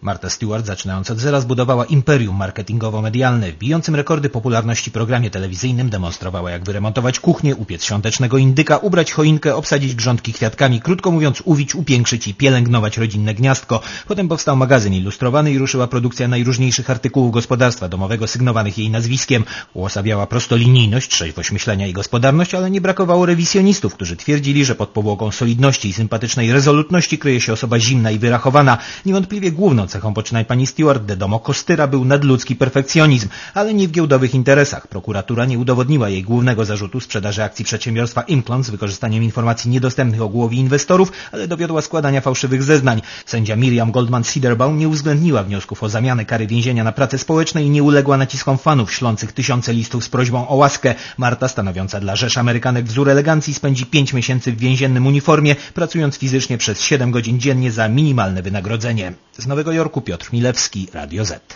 Martha Stewart, zaczynając od zera, zbudowała imperium marketingowo-medialne. W bijącym rekordy popularności programie telewizyjnym demonstrowała, jak wyremontować kuchnię, upiec świątecznego indyka, ubrać choinkę, obsadzić grządki kwiatkami, krótko mówiąc uwić, upiększyć i pielęgnować rodzinne gniazdko. Potem powstał magazyn ilustrowany i ruszyła produkcja najróżniejszych artykułów gospodarstwa domowego sygnowanych jej nazwiskiem. Uosabiała prostolinijność, trzeźwość myślenia i gospodarność, ale nie brakowało rewizjonistów, którzy twierdzili, że pod powłoką solidności i sympatycznej rezolutności kryje się osoba zimna i wyrachowana. Niewątpliwie główną cechą poczynań pani Stewart de domo Kostyra był nadludzki perfekcjonizm, ale nie w giełdowych interesach. Prokuratura nie udowodniła jej głównego zarzutu sprzedaży akcji przedsiębiorstwa Implon z wykorzystaniem informacji niedostępnych ogółowi inwestorów, ale dowiodła składania fałszywych zeznań. Sędzia Miriam Goldman-Siderbaum nie uwzględniła wniosków o zamianę kary więzienia na pracę społeczną i nie uległa naciskom fanów ślących tysiące listów z prośbą o łaskę. Marta, stanowiąca dla rzesz Amerykanek wzór elegancji, spędzi 5 miesięcy w więziennym uniformie, pracując fizycznie przez 7 godzin dziennie za minimalne wynagrodzenie. Z Nowego Jorku Piotr Milewski, Radio Z.